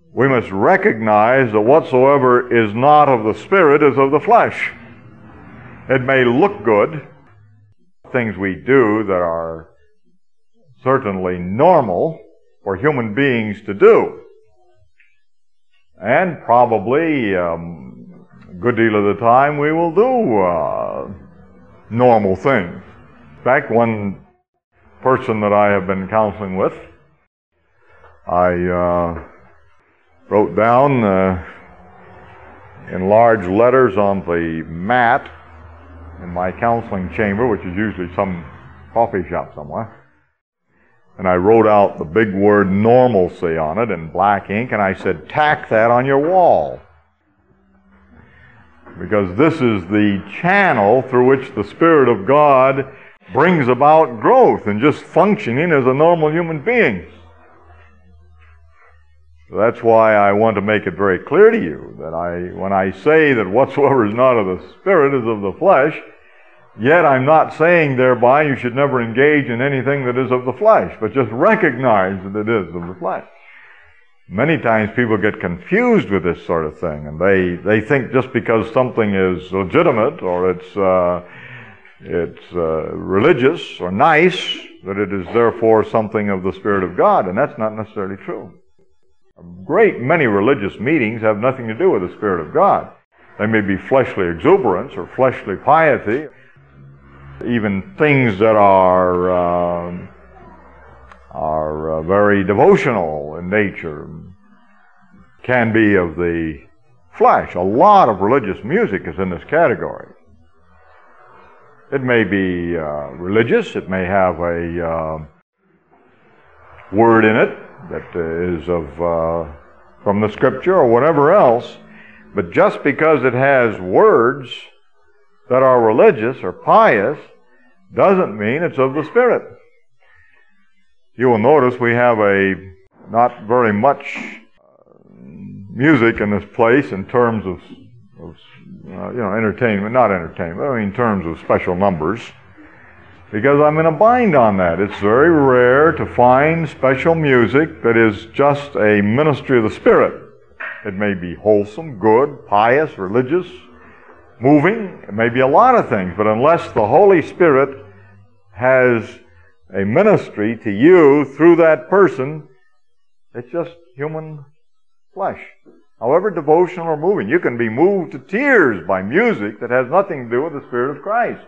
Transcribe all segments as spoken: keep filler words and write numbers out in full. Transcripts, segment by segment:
we must recognize that whatsoever is not of the Spirit is of the flesh. It may look good, things we do that are certainly normal for human beings to do. And probably um, a good deal of the time we will do uh, normal things. In fact, one person that I have been counseling with, I uh, wrote down uh, in large letters on the mat in my counseling chamber, which is usually some coffee shop somewhere, and I wrote out the big word normalcy on it in black ink, and I said, tack that on your wall. Because this is the channel through which the Spirit of God brings about growth and just functioning as a normal human being. So that's why I want to make it very clear to you that I, when I say that whatsoever is not of the Spirit is of the flesh, yet I'm not saying thereby you should never engage in anything that is of the flesh, but just recognize that it is of the flesh. Many times people get confused with this sort of thing, and they, they think just because something is legitimate or it's, uh, it's uh, religious or nice, that it is therefore something of the Spirit of God, and that's not necessarily true. A great many religious meetings have nothing to do with the Spirit of God. They may be fleshly exuberance or fleshly piety. Even things that are uh, are uh, very devotional in nature can be of the flesh. A lot of religious music is in this category. It may be uh, religious. It may have a uh, word in it that is of uh, from the Scripture or whatever else. But just because it has words that are religious or pious doesn't mean it's of the Spirit. You will notice we have a not very much uh, music in this place in terms of, of uh, you know, entertainment, not entertainment, I mean in terms of special numbers, because I'm in a bind on that. It's very rare to find special music that is just a ministry of the Spirit. It may be wholesome, good, pious, religious, moving. It may be a lot of things, but unless the Holy Spirit has a ministry to you through that person, it's just human flesh. However devotional or moving. You can be moved to tears by music that has nothing to do with the Spirit of Christ.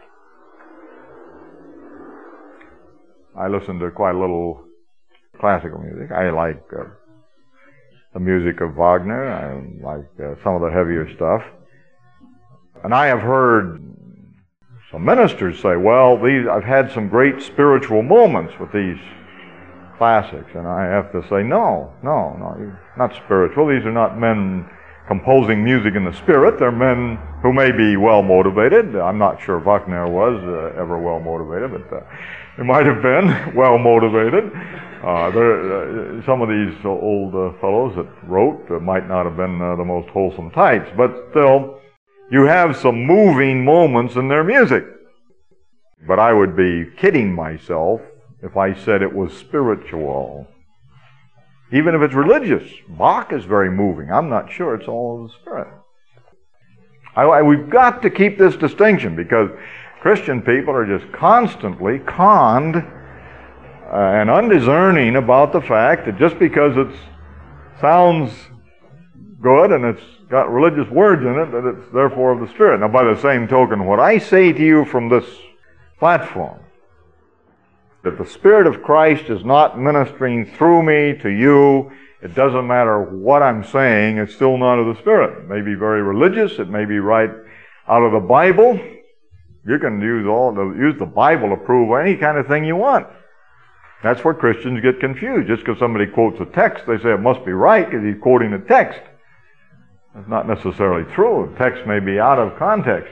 I listen to quite a little classical music. I like uh, the music of Wagner. I like uh, some of the heavier stuff. And I have heard some ministers say, well, these, I've had some great spiritual moments with these classics. And I have to say, no, no, no, not spiritual. These are not men composing music in the Spirit. They're men who may be well motivated. I'm not sure Wagner was uh, ever well motivated, but uh, they might have been well motivated. Uh, there, uh, some of these old uh, fellows that wrote uh, might not have been uh, the most wholesome types, but still, you have some moving moments in their music. But I would be kidding myself if I said it was spiritual. Even if it's religious. Bach is very moving. I'm not sure it's all of the Spirit. I, I, we've got to keep this distinction, because Christian people are just constantly conned uh, and undiscerning about the fact that just because it sounds good and it's got religious words in it, that it's therefore of the Spirit. Now, by the same token, what I say to you from this platform, that the Spirit of Christ is not ministering through me to you, it doesn't matter what I'm saying, it's still not of the Spirit. It may be very religious, it may be right out of the Bible. You can use all the, use the Bible to prove any kind of thing you want. That's where Christians get confused. Just because somebody quotes a text, they say it must be right because he's quoting a text. That's not necessarily true. The text may be out of context,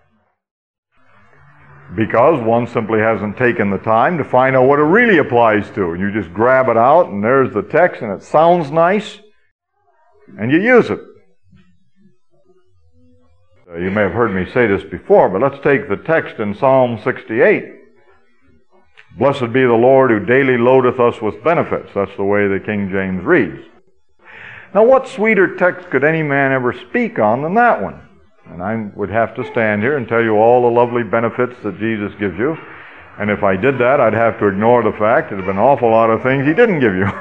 because one simply hasn't taken the time to find out what it really applies to. You just grab it out, and there's the text, and it sounds nice, and you use it. Uh, you may have heard me say this before, but let's take the text in Psalm sixty-eight. Blessed be the Lord who daily loadeth us with benefits. That's the way the King James reads. Now, what sweeter text could any man ever speak on than that one? And I would have to stand here and tell you all the lovely benefits that Jesus gives you. And if I did that, I'd have to ignore the fact that there have been an awful lot of things He didn't give you.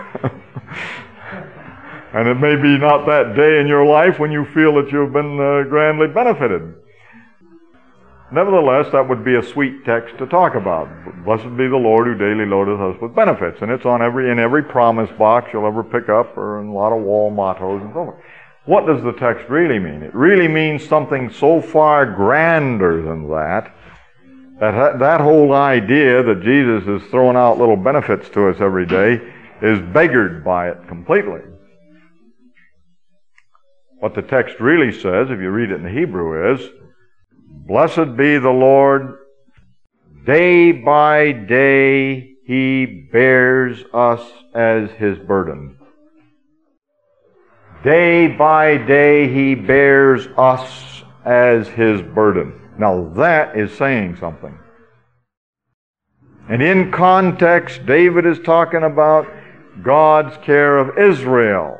And it may be not that day in your life when you feel that you've been uh, grandly benefited. Nevertheless, that would be a sweet text to talk about. Blessed be the Lord who daily loadeth us with benefits. And it's on every in every promise box you'll ever pick up, or in a lot of wall mottos and so forth. What does the text really mean? It really means something so far grander than that, that that whole idea that Jesus is throwing out little benefits to us every day is beggared by it completely. What the text really says, if you read it in the Hebrew, is, blessed be the Lord, day by day He bears us as His burden. Day by day He bears us as His burden. Now that is saying something. And in context, David is talking about God's care of Israel,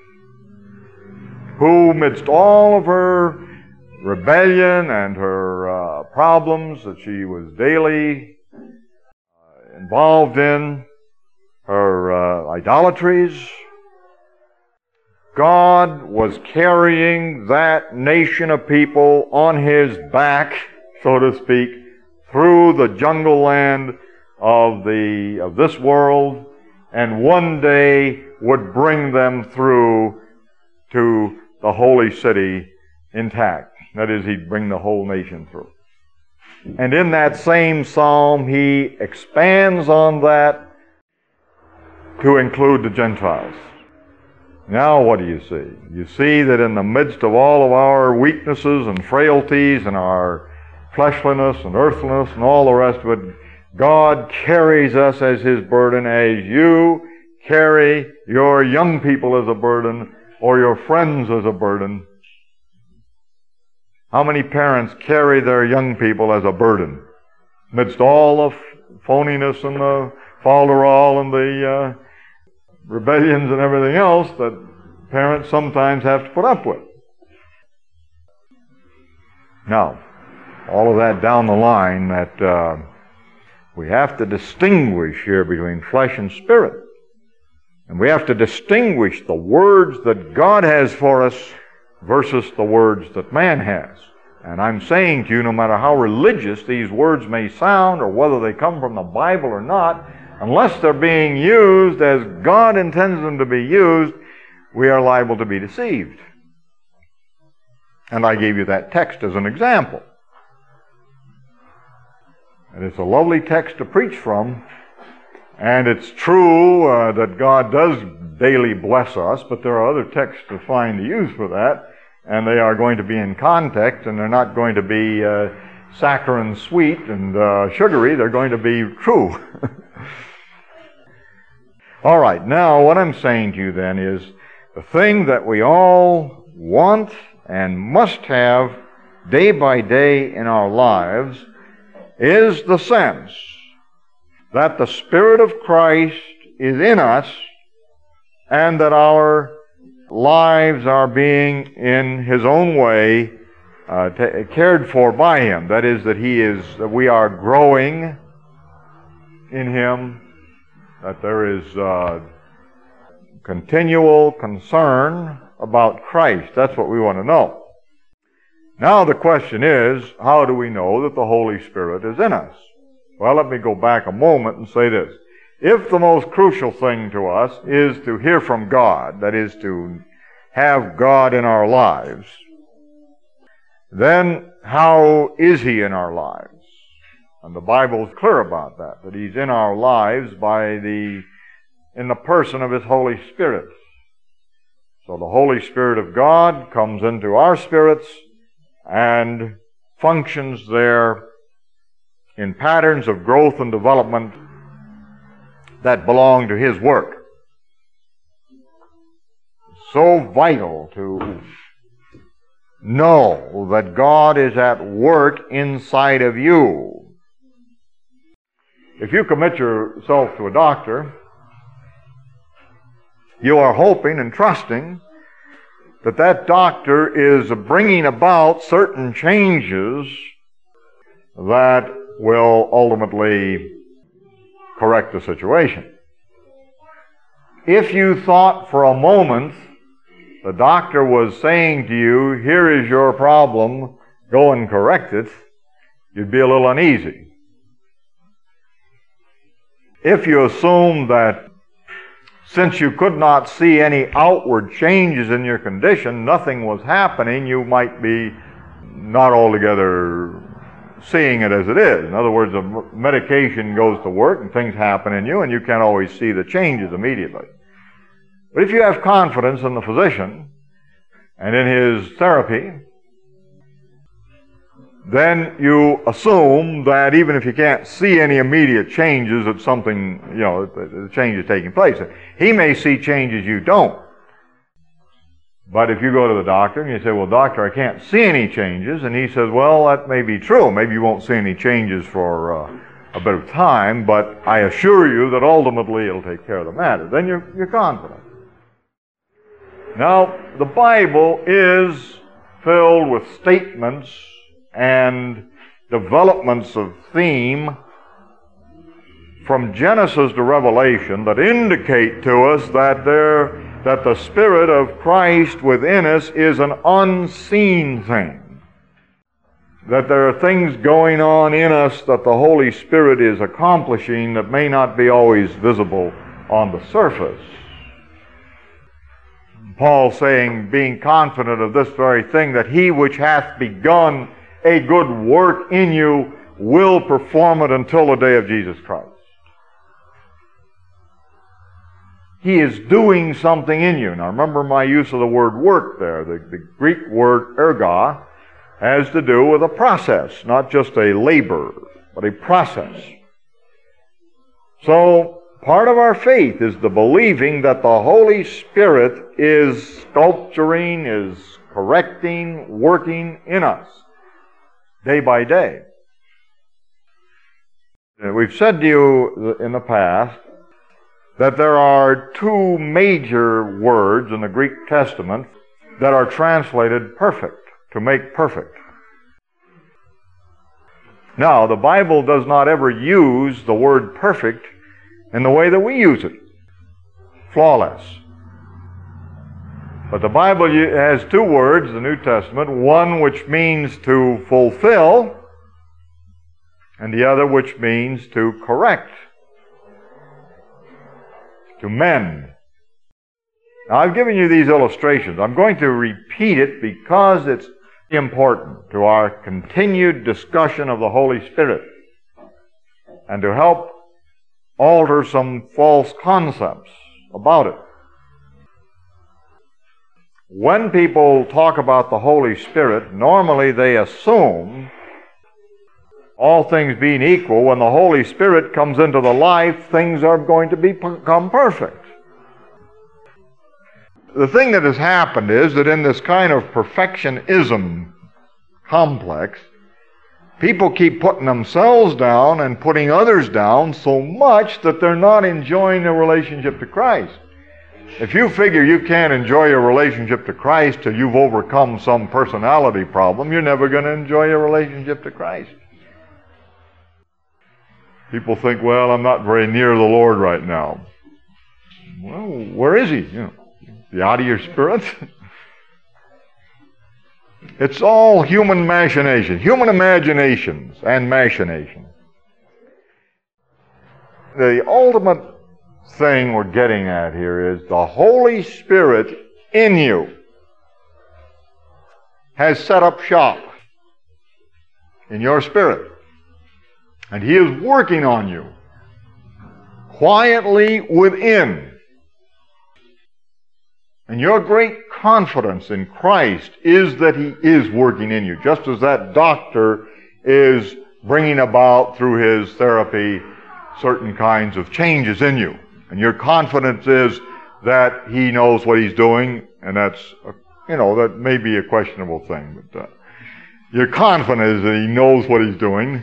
who, amidst all of her rebellion and her uh, problems that she was daily uh, involved in, her uh, idolatries, God was carrying that nation of people on His back, so to speak, through the jungle land of the of this world, and one day would bring them through to the holy city intact. That is, He'd bring the whole nation through. And in that same psalm, He expands on that to include the Gentiles. Now what do you see? You see that in the midst of all of our weaknesses and frailties and our fleshliness and earthliness and all the rest of it, God carries us as His burden, as you carry your young people as a burden or your friends as a burden. How many parents carry their young people as a burden amidst all the phoniness and the falderall and the uh, rebellions and everything else that parents sometimes have to put up with? Now, all of that down the line, that uh, we have to distinguish here between flesh and spirit. And we have to distinguish the words that God has for us versus the words that man has. And I'm saying to you, no matter how religious these words may sound, or whether they come from the Bible or not, unless they're being used as God intends them to be used, we are liable to be deceived. And I gave you that text as an example. And it's a lovely text to preach from. And it's true uh, that God does daily bless us, but there are other texts to find to use for that, and they are going to be in context, and they're not going to be uh, saccharine sweet and uh, sugary. They're going to be true. All right, now what I'm saying to you then is the thing that we all want and must have day by day in our lives is the sense that the Spirit of Christ is in us and that our lives are being, in His own way, uh, t- cared for by Him. That is, that He is, that we are growing in Him, that there is uh, continual concern about Christ. That's what we want to know. Now the question is, how do we know that the Holy Spirit is in us? Well, let me go back a moment and say this. If the most crucial thing to us is to hear from God, that is to have God in our lives, then how is He in our lives? And the Bible is clear about that, that He's in our lives by the, in the person of His Holy Spirit. So the Holy Spirit of God comes into our spirits and functions there in patterns of growth and development that belong to His work. So vital to know that God is at work inside of you. If you commit yourself to a doctor, you are hoping and trusting that that doctor is bringing about certain changes that will ultimately correct the situation. If you thought for a moment the doctor was saying to you, here is your problem, go and correct it, you'd be a little uneasy. If you assume that since you could not see any outward changes in your condition, nothing was happening, you might be not altogether seeing it as it is. In other words, the medication goes to work and things happen in you and you can't always see the changes immediately. But if you have confidence in the physician and in his therapy, then you assume that even if you can't see any immediate changes, that something, you know, the change is taking place. He may see changes you don't. But if you go to the doctor and you say, well, doctor, I can't see any changes, and he says, well, that may be true. Maybe you won't see any changes for uh, a bit of time, but I assure you that ultimately it'll take care of the matter. Then you're, you're confident. Now, the Bible is filled with statements and developments of theme from Genesis to Revelation that indicate to us that there that the Spirit of Christ within us is an unseen thing. That there are things going on in us that the Holy Spirit is accomplishing that may not be always visible on the surface. Paul saying, being confident of this very thing, that he which hath begun a good work in you will perform it until the day of Jesus Christ. He is doing something in you. Now remember my use of the word work there. The, the Greek word erga has to do with a process, not just a labor, but a process. So part of our faith is the believing that the Holy Spirit is sculpturing, is correcting, working in us day by day. We've said to you in the past that there are two major words in the Greek Testament that are translated perfect, to make perfect. Now, the Bible does not ever use the word perfect in the way that we use it, flawless. But the Bible has two words, the New Testament, one which means to fulfill, and the other which means to correct, to mend. Now, I've given you these illustrations. I'm going to repeat it because it's important to our continued discussion of the Holy Spirit and to help alter some false concepts about it. When people talk about the Holy Spirit, normally they assume, all things being equal, when the Holy Spirit comes into the life, things are going to become perfect. The thing that has happened is that in this kind of perfectionism complex, people keep putting themselves down and putting others down so much that they're not enjoying their relationship to Christ. If you figure you can't enjoy your relationship to Christ till you've overcome some personality problem, you're never going to enjoy your relationship to Christ. People think, well, I'm not very near the Lord right now. Well, where is He? You know, is He out of your spirit? It's all human machination, human imaginations and machinations. The ultimate thing we're getting at here is the Holy Spirit in you has set up shop in your spirit. And He is working on you quietly within. And your great confidence in Christ is that He is working in you, just as that doctor is bringing about through his therapy certain kinds of changes in you. And your confidence is that He knows what He's doing, and that's, a, you know, that may be a questionable thing, but uh, your confidence is that He knows what He's doing,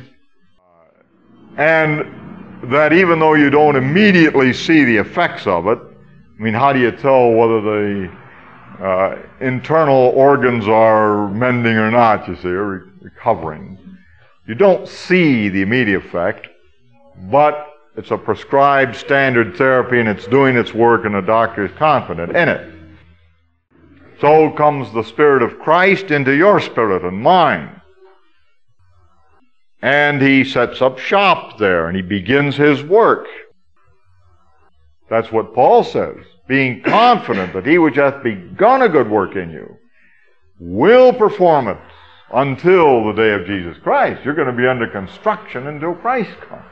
and that even though you don't immediately see the effects of it, I mean, how do you tell whether the uh, internal organs are mending or not, you see, or re- recovering. You don't see the immediate effect, but it's a prescribed standard therapy and it's doing its work and the doctor is confident in it. So comes the Spirit of Christ into your spirit and mine. And he sets up shop there and he begins his work. That's what Paul says, being confident that he which hath begun a good work in you will perform it until the day of Jesus Christ. You're going to be under construction until Christ comes.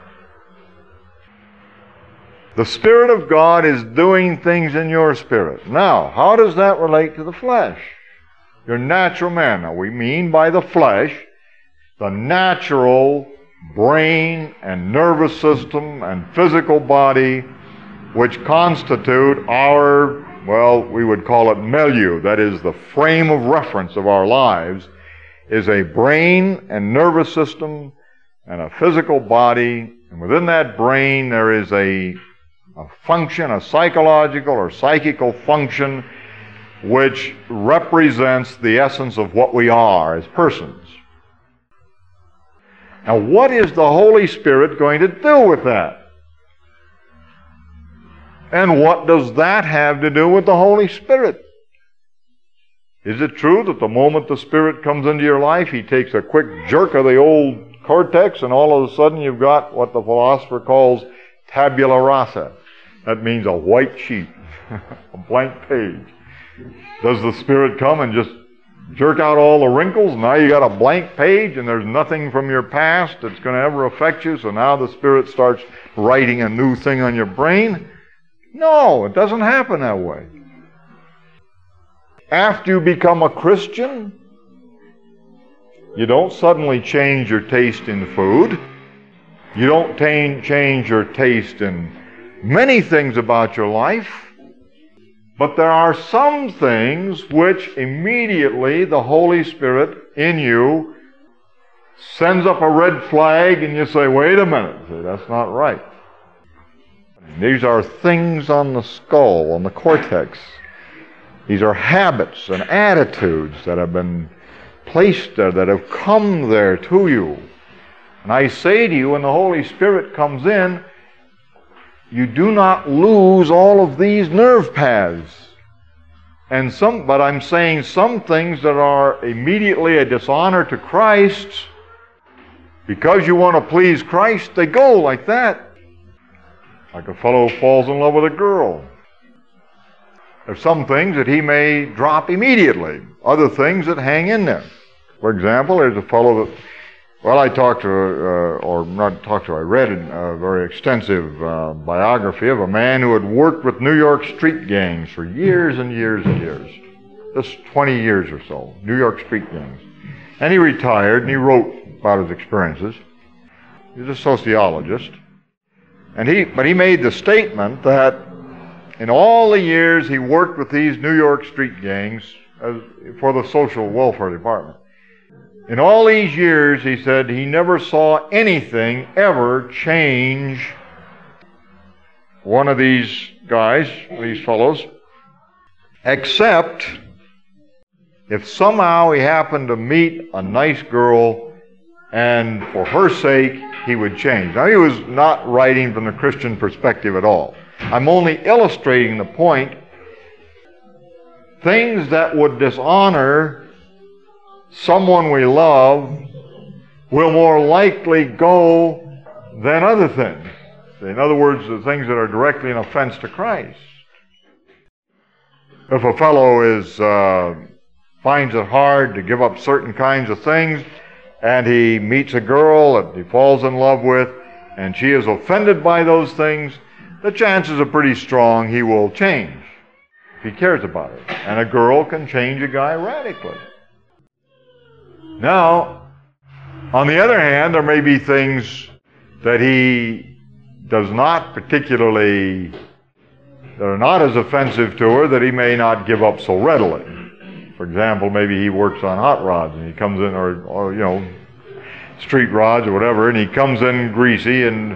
The Spirit of God is doing things in your spirit. Now, how does that relate to the flesh? Your natural man. Now, we mean by the flesh the natural brain and nervous system and physical body which constitute our, well, we would call it milieu, that is the frame of reference of our lives, is a brain and nervous system and a physical body, and within that brain there is a, a function, a psychological or psychical function which represents the essence of what we are as persons. Now, what is the Holy Spirit going to do with that? And what does that have to do with the Holy Spirit? Is it true that the moment the Spirit comes into your life, He takes a quick jerk of the old cortex and all of a sudden you've got what the philosopher calls tabula rasa? That means a white sheet, a blank page. Does the Spirit come and just jerk out all the wrinkles? Now you got a blank page and there's nothing from your past that's going to ever affect you, so now the Spirit starts writing a new thing on your brain? No, it doesn't happen that way. After you become a Christian, you don't suddenly change your taste in food. You don't t- change your taste in many things about your life. But there are some things which immediately the Holy Spirit in you sends up a red flag and you say, wait a minute, see, that's not right. These are things on the skull, on the cortex. These are habits and attitudes that have been placed there, that have come there to you. And I say to you, when the Holy Spirit comes in, you do not lose all of these nerve paths. And some, but I'm saying some things that are immediately a dishonor to Christ, because you want to please Christ, they go like that. Like a fellow falls in love with a girl. There's some things that he may drop immediately, other things that hang in there. For example, there's a fellow that, well, I talked to, uh, or not talked to, I read a very extensive uh, biography of a man who had worked with New York street gangs for years and years and years. Just twenty years or so, New York street gangs. And he retired and he wrote about his experiences. He's a sociologist. And he, but he made the statement that in all the years he worked with these New York street gangs as, for the social welfare department, in all these years, he said, he never saw anything ever change one of these guys, these fellows, except if somehow he happened to meet a nice girl and for her sake he would change. Now, he was not writing from the Christian perspective at all. I'm only illustrating the point. Things that would dishonor someone we love will more likely go than other things. In other words, the things that are directly an offense to Christ. If a fellow is uh, finds it hard to give up certain kinds of things, and he meets a girl that he falls in love with, and she is offended by those things, the chances are pretty strong he will change if he cares about it. And a girl can change a guy radically. Now, on the other hand, there may be things that he does not particularly, that are not as offensive to her, that he may not give up so readily. For example, maybe he works on hot rods and he comes in, or, or you know, street rods or whatever, and he comes in greasy and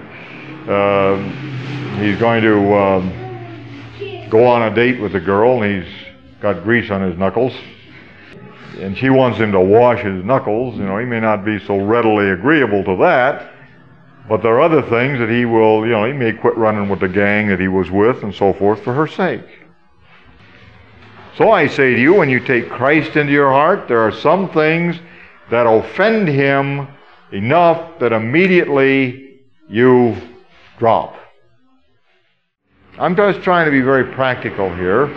uh, he's going to um, go on a date with a girl, and he's got grease on his knuckles, and she wants him to wash his knuckles. You know, he may not be so readily agreeable to that, but there are other things that he will, you know, he may quit running with the gang that he was with and so forth for her sake. So I say to you, when you take Christ into your heart, there are some things that offend him enough that immediately you drop. I'm just trying to be very practical here.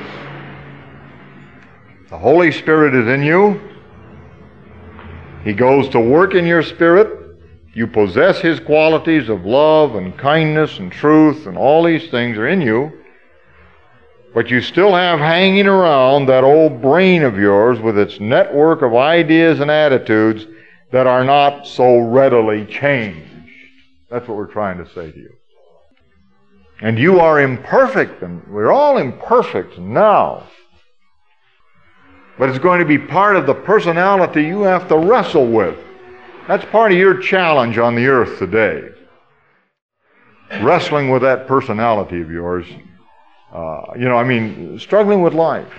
The Holy Spirit is in you. He goes to work in your spirit. You possess his qualities of love and kindness and truth, and all these things are in you. But you still have hanging around that old brain of yours with its network of ideas and attitudes that are not so readily changed. That's what we're trying to say to you. And you are imperfect, and we're all imperfect now. But it's going to be part of the personality you have to wrestle with. That's part of your challenge on the earth today. Wrestling with that personality of yours. Uh, you know, I mean, struggling with life.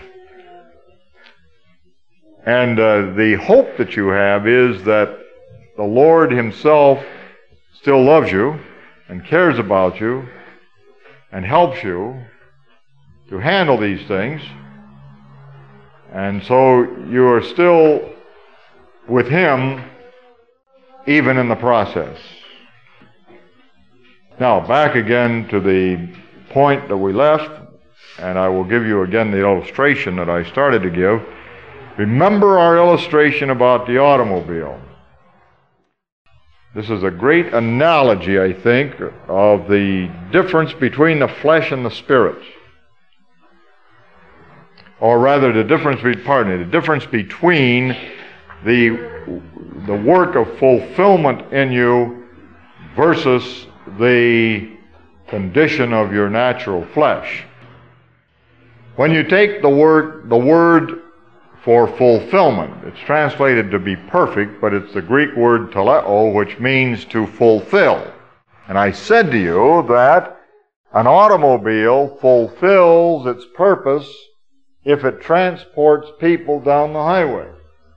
And uh, the hope that you have is that the Lord himself still loves you and cares about you and helps you to handle these things. And so you are still with him even in the process. Now, back again to the point that we left, and I will give you again the illustration that I started to give. Remember our illustration about the automobile. This is a great analogy, I think, of the difference between the flesh and the spirit. Or rather, the difference, pardon me, the difference between the, the work of fulfillment in you versus the condition of your natural flesh. When you take the word, the word for fulfillment, it's translated to be perfect, but it's the Greek word teleo, which means to fulfill. And I said to you that an automobile fulfills its purpose if it transports people down the highway.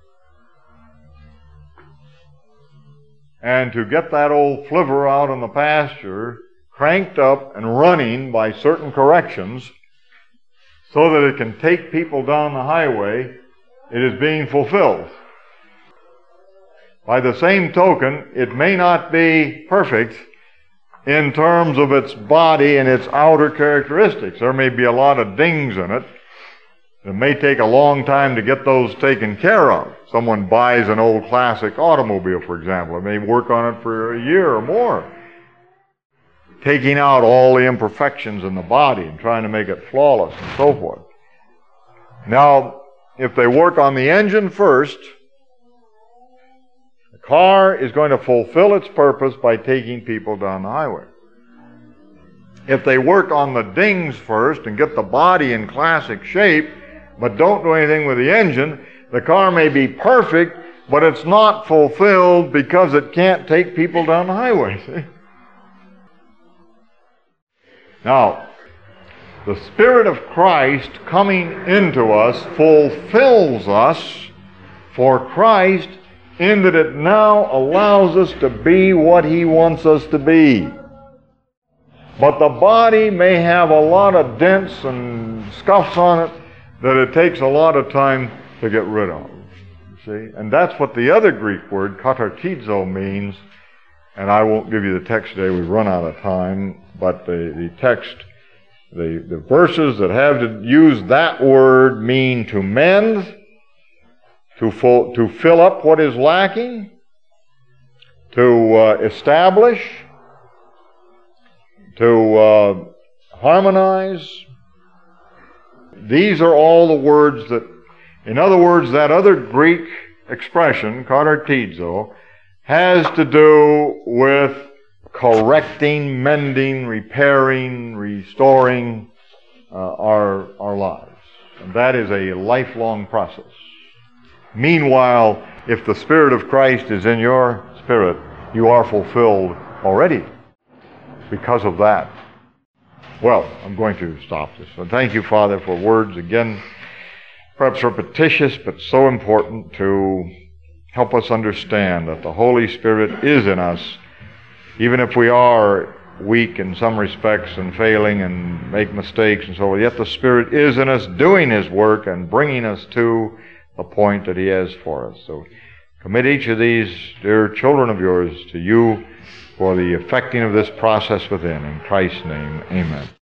And to get that old flivver out in the pasture cranked up and running by certain corrections so that it can take people down the highway, it is being fulfilled. By the same token, it may not be perfect in terms of its body and its outer characteristics. There may be a lot of dings in it. It may take a long time to get those taken care of. Someone buys an old classic automobile, for example. It may work on it for a year or more, taking out all the imperfections in the body and trying to make it flawless and so forth. Now, if they work on the engine first, the car is going to fulfill its purpose by taking people down the highway. If they work on the dings first and get the body in classic shape, but don't do anything with the engine, the car may be perfect, but it's not fulfilled because it can't take people down the highway. See? Now, the Spirit of Christ coming into us fulfills us for Christ in that it now allows us to be what he wants us to be. But the body may have a lot of dents and scuffs on it that it takes a lot of time to get rid of. See? And that's what the other Greek word, katartizo, means. And I won't give you the text today, we've run out of time. But the, the text, the, the verses that have to use that word mean to mend, to, full, to fill up what is lacking, to uh, establish, to uh, harmonize. These are all the words that, in other words, that other Greek expression, katartizo, has to do with correcting, mending, repairing, restoring uh, our, our lives. And that is a lifelong process. Meanwhile, if the Spirit of Christ is in your spirit, you are fulfilled already because of that. Well, I'm going to stop this. So thank you, Father, for words again perhaps repetitious, but so important to help us understand that the Holy Spirit is in us, even if we are weak in some respects and failing and make mistakes and so on. Yet the Spirit is in us, doing His work and bringing us to the point that He has for us. So commit each of these dear children of yours to you for the effecting of this process within. In Christ's name, amen.